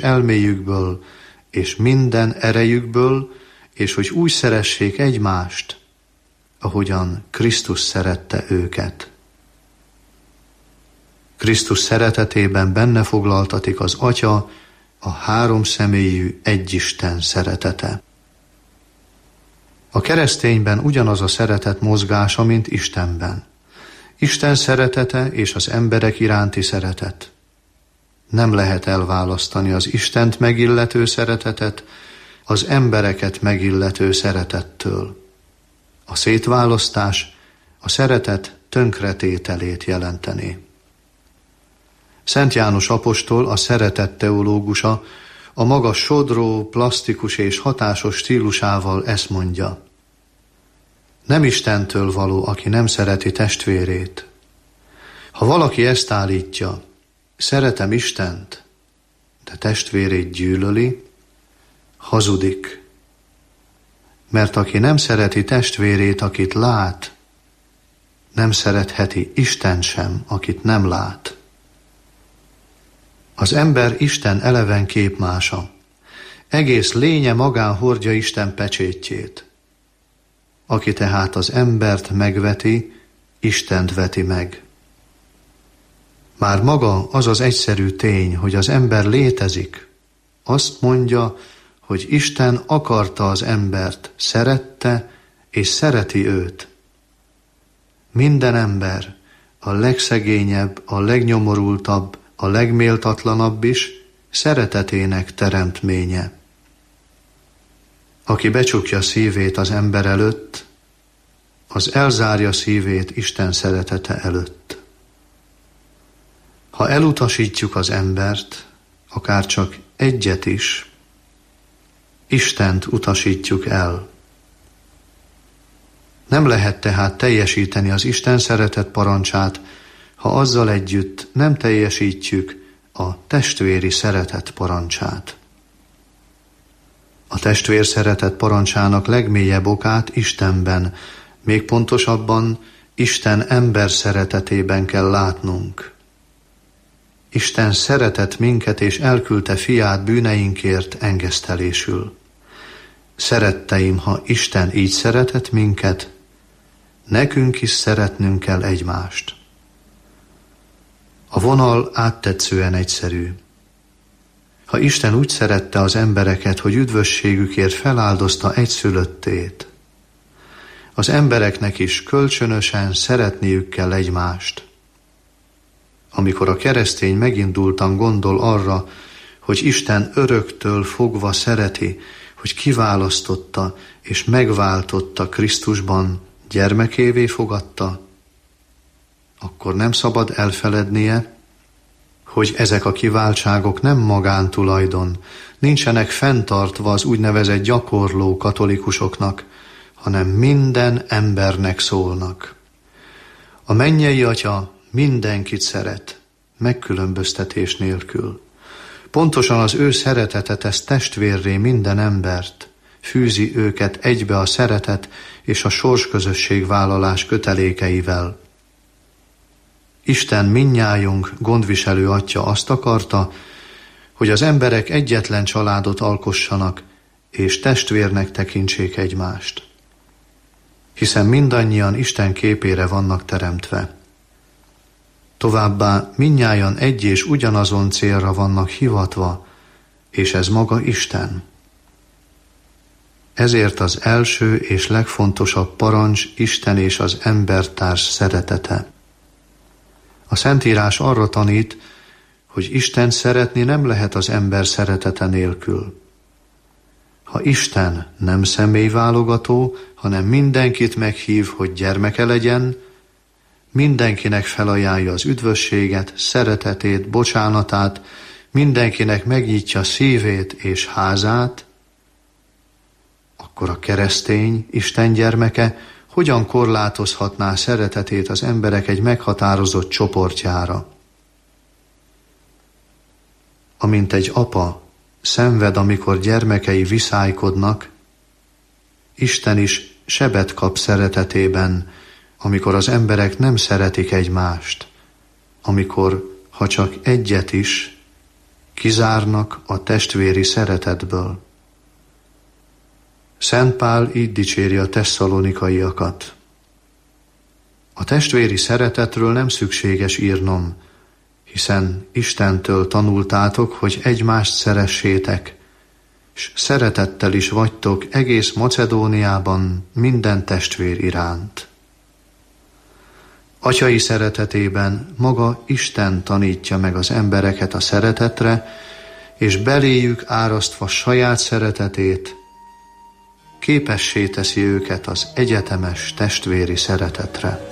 elméjükből, és minden erejükből, és hogy úgy szeressék egymást, ahogyan Krisztus szerette őket. Krisztus szeretetében benne foglaltatik az Atya, a háromszemélyű egyisten szeretete. A keresztényben ugyanaz a szeretet mozgása, mint Istenben. Isten szeretete és az emberek iránti szeretet. Nem lehet elválasztani az Istent megillető szeretetet az embereket megillető szeretettől. A szétválasztás a szeretet tönkretételét jelenteni. Szent János apostol, a szeretet teológusa, a maga sodró, plastikus és hatásos stílusával ezt mondja: nem Istentől való, aki nem szereti testvérét. Ha valaki ezt állítja, szeretem Istent, de testvérét gyűlöli, hazudik. Mert aki nem szereti testvérét, akit lát, nem szeretheti Isten sem, akit nem lát. Az ember Isten eleven képmása. Egész lénye magán hordja Isten pecsétjét. Aki tehát az embert megveti, Istent veti meg. Már maga az az egyszerű tény, hogy az ember létezik, azt mondja, hogy Isten akarta az embert, szerette és szereti őt. Minden ember, a legszegényebb, a legnyomorultabb, a legméltatlanabb is szeretetének teremtménye. Aki becsukja szívét az ember előtt, az elzárja szívét Isten szeretete előtt. Ha elutasítjuk az embert, akár csak egyet is, Istent utasítjuk el. Nem lehet tehát teljesíteni az Isten szeretet parancsát, ha azzal együtt nem teljesítjük a testvéri szeretet parancsát. A testvér szeretet parancsának legmélyebb okát Istenben, még pontosabban Isten ember szeretetében kell látnunk. Isten szeretett minket és elküldte fiát bűneinkért engesztelésül. Szeretteim, ha Isten így szeretett minket, nekünk is szeretnünk kell egymást. A vonal áttetszően egyszerű. Ha Isten úgy szerette az embereket, hogy üdvösségükért feláldozta egyszülöttét, az embereknek is kölcsönösen szeretniük kell egymást. Amikor a keresztény megindultan gondol arra, hogy Isten öröktől fogva szereti, hogy kiválasztotta és megváltotta Krisztusban, gyermekévé fogadta, akkor nem szabad elfelednie, hogy ezek a kiváltságok nem magántulajdon, nincsenek fenntartva az úgynevezett gyakorló katolikusoknak, hanem minden embernek szólnak. A mennyei Atya mindenkit szeret, megkülönböztetés nélkül. Pontosan az ő szeretete tesz testvérré minden embert, fűzi őket egybe a szeretet és a sorsközösség vállalás kötelékeivel. Isten mindnyájunk gondviselő Atya azt akarta, hogy az emberek egyetlen családot alkossanak, és testvérnek tekintsék egymást. Hiszen mindannyian Isten képére vannak teremtve. Továbbá mindnyájan egy és ugyanazon célra vannak hivatva, és ez maga Isten. Ezért az első és legfontosabb parancs Isten és az embertárs szeretete. A Szentírás arra tanít, hogy Isten szeretni nem lehet az ember szeretete nélkül. Ha Isten nem személyválogató, hanem mindenkit meghív, hogy gyermeke legyen, mindenkinek felajánlja az üdvösséget, szeretetét, bocsánatát, mindenkinek megnyitja szívét és házát, akkor a keresztény, Isten gyermeke hogyan korlátozhatná szeretetét az emberek egy meghatározott csoportjára? Amint egy apa szenved, amikor gyermekei viszálykodnak, Isten is sebet kap szeretetében, amikor az emberek nem szeretik egymást, amikor, ha csak egyet is, kizárnak a testvéri szeretetből. Szent Pál így dicséri a tesszalonikaiakat. A testvéri szeretetről nem szükséges írnom, hiszen Istentől tanultátok, hogy egymást szeressétek, s szeretettel is vagytok egész Macedóniában minden testvér iránt. Atyai szeretetében maga Isten tanítja meg az embereket a szeretetre, és beléjük árasztva saját szeretetét, képessé teszi őket az egyetemes testvéri szeretetre.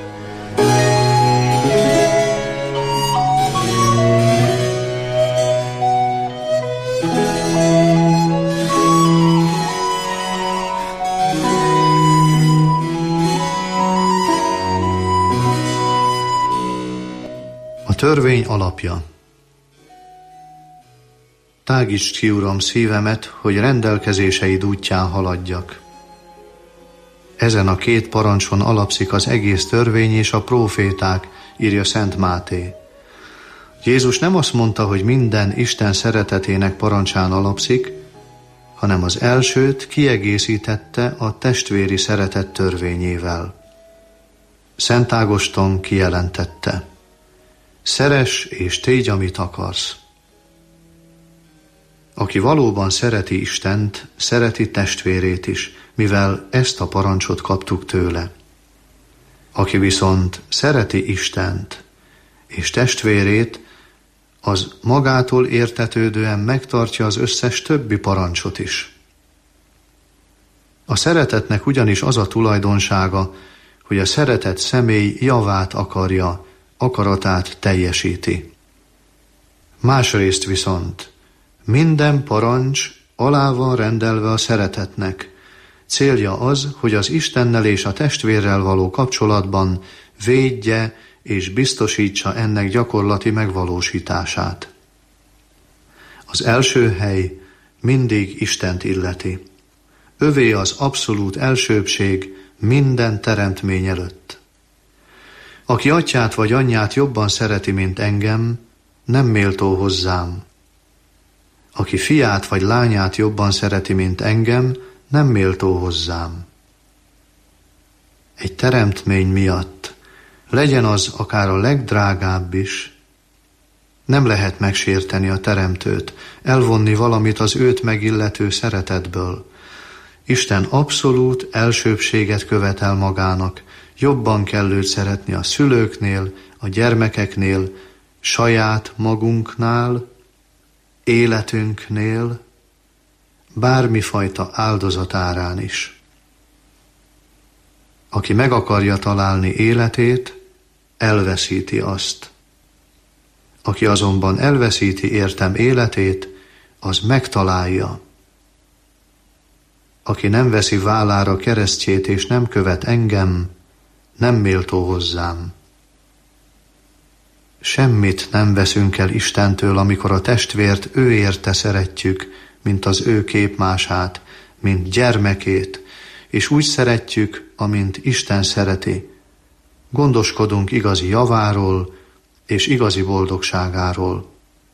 A törvény alapja. Tágítsd ki, Uram, szívemet, hogy rendelkezéseid útján haladjak. Ezen a két parancson alapszik az egész törvény és a próféták, írja Szent Máté. Jézus nem azt mondta, hogy minden Isten szeretetének parancsán alapszik, hanem az elsőt kiegészítette a testvéri szeretet törvényével. Szent Ágoston kijelentette: szeress és tégy, amit akarsz. Aki valóban szereti Istent, szereti testvérét is, mivel ezt a parancsot kaptuk tőle. Aki viszont szereti Istent és testvérét, az magától értetődően megtartja az összes többi parancsot is. A szeretetnek ugyanis az a tulajdonsága, hogy a szeretett személy javát akarja, akaratát teljesíti. Másrészt viszont minden parancs alá van rendelve a szeretetnek. Célja az, hogy az Istennel és a testvérrel való kapcsolatban védje és biztosítsa ennek gyakorlati megvalósítását. Az első hely mindig Istent illeti. Övé az abszolút elsőbbség minden teremtmény előtt. Aki atyát vagy anyját jobban szereti, mint engem, nem méltó hozzám. Aki fiát vagy lányát jobban szereti, mint engem, nem méltó hozzám. Egy teremtmény miatt, legyen az akár a legdrágább is, nem lehet megsérteni a teremtőt, elvonni valamit az őt megillető szeretetből. Isten abszolút elsőbbséget követel magának, jobban kell őt szeretni a szülőknél, a gyermekeknél, saját magunknál, életünknél, bármifajta áldozat árán is. Aki meg akarja találni életét, elveszíti azt. Aki azonban elveszíti értem életét, az megtalálja. Aki nem veszi vállára keresztjét és nem követ engem, nem méltó hozzám. Semmit nem veszünk el Istentől, amikor a testvért ő érte szeretjük, mint az ő képmását, mint gyermekét, és úgy szeretjük, amint Isten szereti. Gondoskodunk igazi javáról és igazi boldogságáról.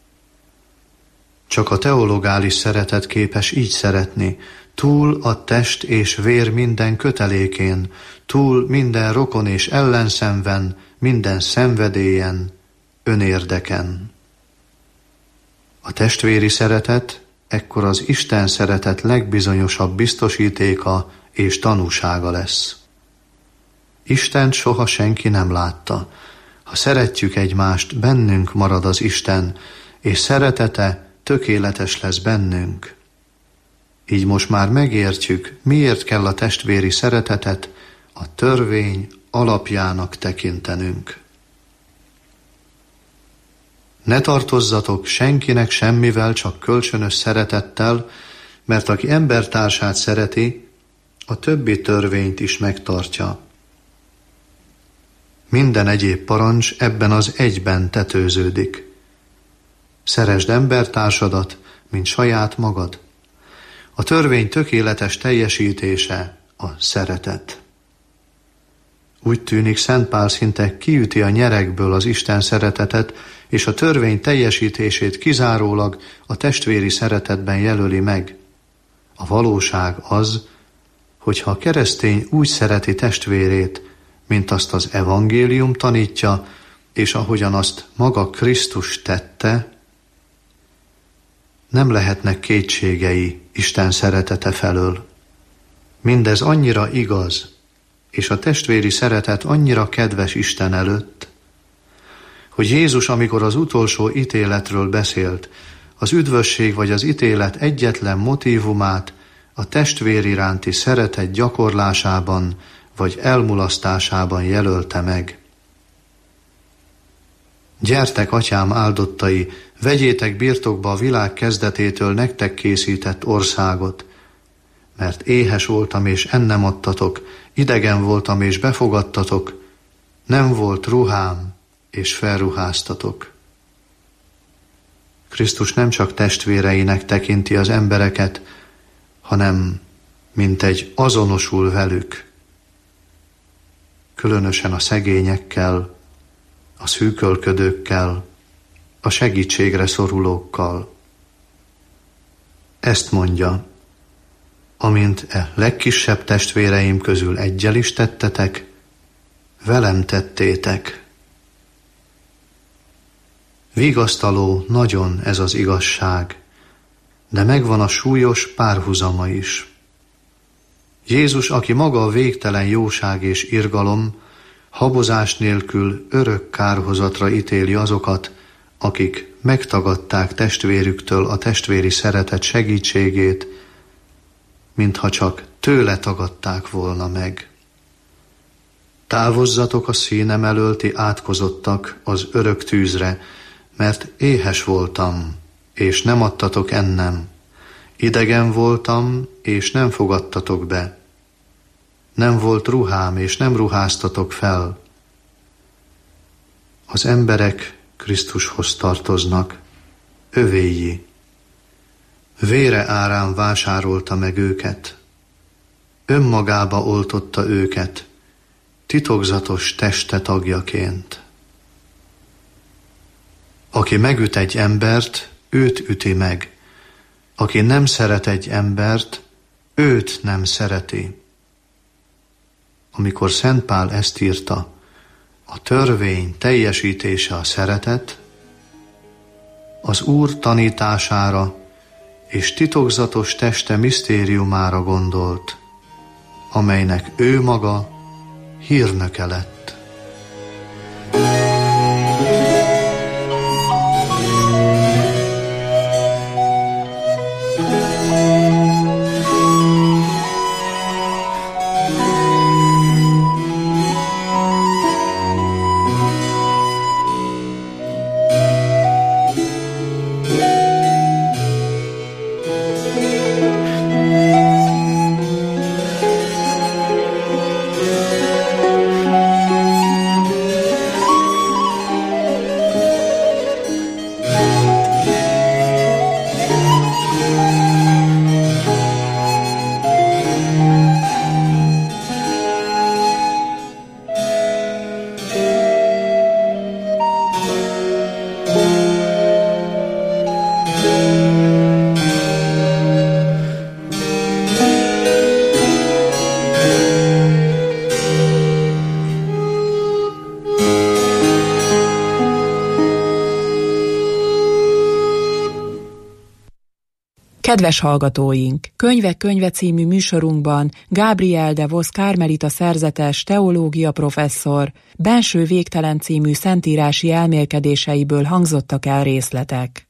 Csak a teologális szeretet képes így szeretni, túl a test és vér minden kötelékén, túl minden rokon és ellenszenven, minden szenvedélyen, önérdeken. A testvéri szeretet ekkor az Isten szeretet legbizonyosabb biztosítéka és tanúsága lesz. Istent soha senki nem látta. Ha szeretjük egymást, bennünk marad az Isten, és szeretete tökéletes lesz bennünk. Így most már megértjük, miért kell a testvéri szeretetet a törvény alapjának tekintenünk. Ne tartozzatok senkinek semmivel, csak kölcsönös szeretettel, mert aki embertársát szereti, a többi törvényt is megtartja. Minden egyéb parancs ebben az egyben tetőződik. Szeresd embertársadat, mint saját magad. A törvény tökéletes teljesítése a szeretet. Úgy tűnik, Szent Pál szinte kiüti a nyerekből az Isten szeretetet, és a törvény teljesítését kizárólag a testvéri szeretetben jelöli meg. A valóság az, hogy ha a keresztény úgy szereti testvérét, mint azt az evangélium tanítja, és ahogyan azt maga Krisztus tette, nem lehetnek kétségei Isten szeretete felől. Mindez annyira igaz, és a testvéri szeretet annyira kedves Isten előtt, hogy Jézus, amikor az utolsó ítéletről beszélt, az üdvösség vagy az ítélet egyetlen motívumát a testvér iránti szeretet gyakorlásában vagy elmulasztásában jelölte meg. Gyertek, atyám áldottai, vegyétek birtokba a világ kezdetétől nektek készített országot, mert éhes voltam, és ennem adtatok, idegen voltam, és befogadtatok, nem volt ruhám, és felruháztatok. Krisztus nem csak testvéreinek tekinti az embereket, hanem mint egy azonosul velük, különösen a szegényekkel, a szűkölködőkkel, a segítségre szorulókkal. Ezt mondja, amint e legkisebb testvéreim közül eggyel is tettetek, velem tettétek. Vigasztaló nagyon ez az igazság, de megvan a súlyos párhuzama is. Jézus, aki maga a végtelen jóság és irgalom, habozás nélkül örök kárhozatra ítéli azokat, akik megtagadták testvérüktől a testvéri szeretet segítségét, mintha csak tőle tagadták volna meg. Távozzatok a színem elől, ti átkozottak az örök tűzre, mert éhes voltam, és nem adtatok ennem. Idegen voltam, és nem fogadtatok be. Nem volt ruhám, és nem ruháztatok fel. Az emberek Krisztushoz tartoznak, övéi. Vére árán vásárolta meg őket. Önmagába oltotta őket, titokzatos teste tagjaként. Aki megüt egy embert, őt üti meg. Aki nem szeret egy embert, őt nem szereti. Amikor Szent Pál ezt írta, a törvény teljesítése a szeretet, az Úr tanítására és titokzatos teste misztériumára gondolt, amelynek ő maga hírnöke lett. Kedves hallgatóink! Könyvek könyve című műsorunkban Gabriel de Vos Karmelita szerzetes teológia professzor Benső végtelen című szentírási elmélkedéseiből hangzottak el részletek.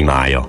imája.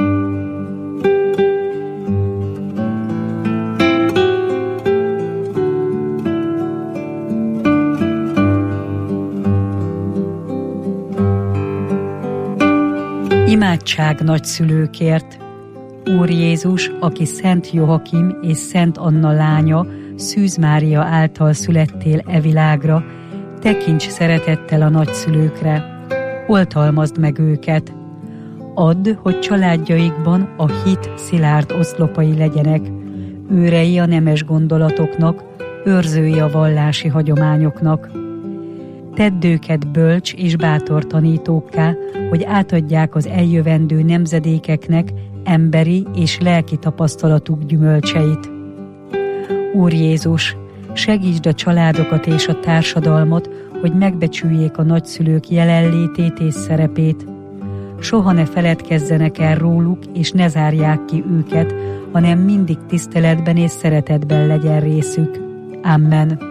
Imádság nagyszülőkért. Úr Jézus, aki Szent Joakim és Szent Anna lánya, Szűz Mária által születtél e világra, tekints szeretettel a nagyszülőkre, oltalmazd meg őket. Add, hogy családjaikban a hit szilárd oszlopai legyenek, őrei a nemes gondolatoknak, őrzői a vallási hagyományoknak. Tedd őket bölcs és bátor tanítókká, hogy átadják az eljövendő nemzedékeknek emberi és lelki tapasztalatuk gyümölcseit. Úr Jézus, segítsd a családokat és a társadalmat, hogy megbecsüljék a nagyszülők jelenlétét és szerepét. Soha ne feledkezzenek el róluk, és ne zárják ki őket, hanem mindig tiszteletben és szeretetben legyen részük. Amen.